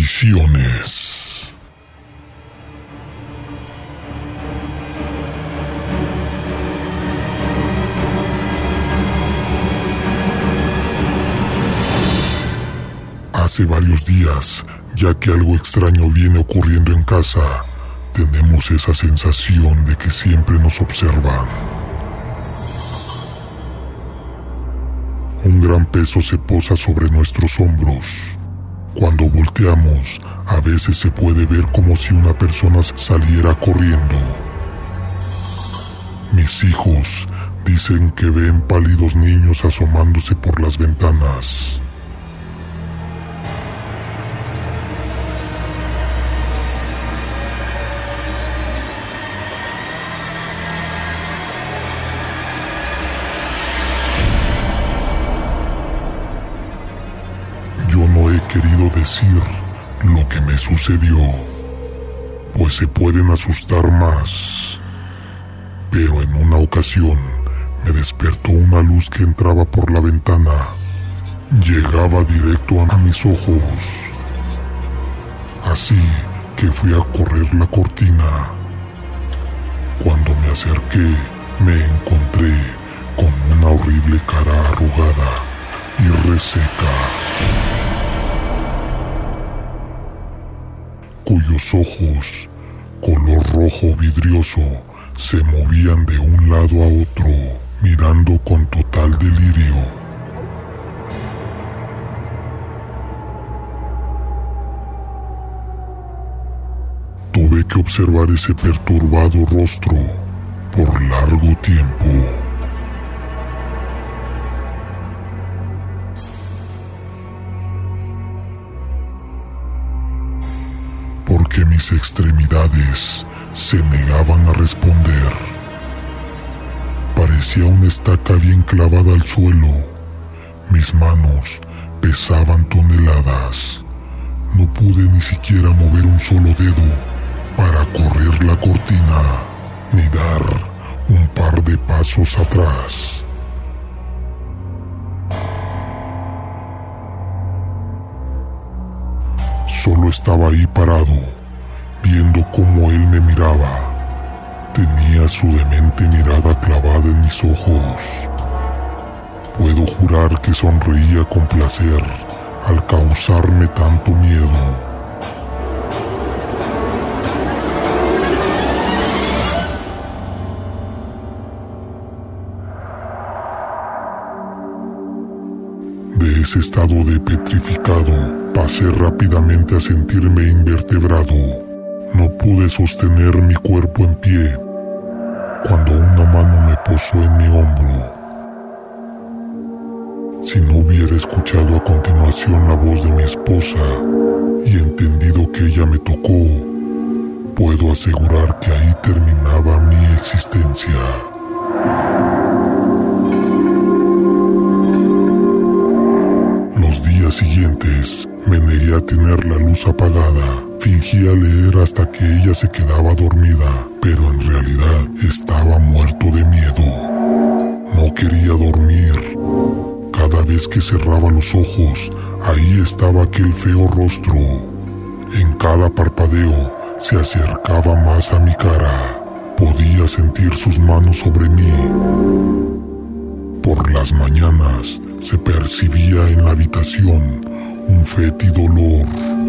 Apariciones. Hace varios días, ya que algo extraño viene ocurriendo en casa, tenemos esa sensación de que siempre nos observan. Un gran peso se posa sobre nuestros hombros. Cuando volteamos, a veces se puede ver como si una persona saliera corriendo. Mis hijos dicen que ven pálidos niños asomándose por las ventanas. Yo no he querido decir lo que me sucedió, pues se pueden asustar más. Pero en una ocasión me despertó una luz que entraba por la ventana. Llegaba directo a mis ojos. Así que fui a correr la cortina. Cuando me acerqué, me encontré con una horrible cara arrugada y reseca, cuyos ojos, color rojo vidrioso, se movían de un lado a otro, mirando con total delirio. Tuve que observar ese perturbado rostro por largo tiempo. Porque mis extremidades se negaban a responder. Parecía una estaca bien clavada al suelo. Mis manos pesaban toneladas. No pude ni siquiera mover un solo dedo para correr la cortina, ni dar un par de pasos atrás. Solo estaba ahí parado, viendo cómo él me miraba. Tenía su demente mirada clavada en mis ojos. Puedo jurar que sonreía con placer al causarme tanto miedo. De ese estado de petrificado, pasé rápidamente a sentirme invertebrado. No pude sostener mi cuerpo en pie cuando una mano me posó en mi hombro. Si no hubiera escuchado a continuación la voz de mi esposa y entendido que ella me tocó, puedo asegurar que ahí terminaba mi existencia. Los días siguientes me negué a tener la luz apagada. Fingía leer hasta que ella se quedaba dormida, pero en realidad estaba muerto de miedo. No quería dormir. Cada vez que cerraba los ojos, ahí estaba aquel feo rostro. En cada parpadeo se acercaba más a mi cara. Podía sentir sus manos sobre mí. Por las mañanas se percibía en la habitación un fétido olor.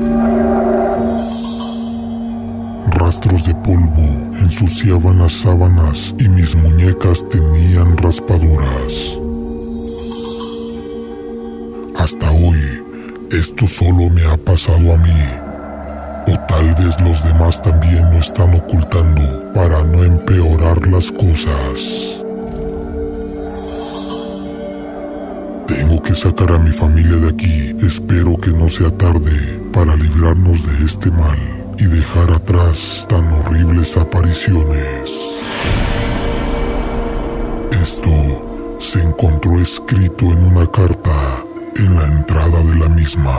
Rastros de polvo ensuciaban las sábanas y mis muñecas tenían raspaduras. Hasta hoy, esto solo me ha pasado a mí. O tal vez los demás también lo están ocultando para no empeorar las cosas. Tengo que sacar a mi familia de aquí. Espero que no sea tarde para librarnos de este mal y dejar atrás tan horribles apariciones. Esto se encontró escrito en una carta en la entrada de la misma.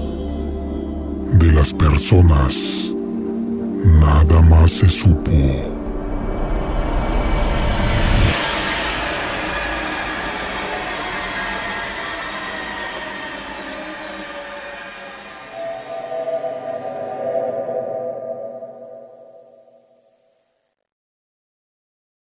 De las personas, nada más se supo.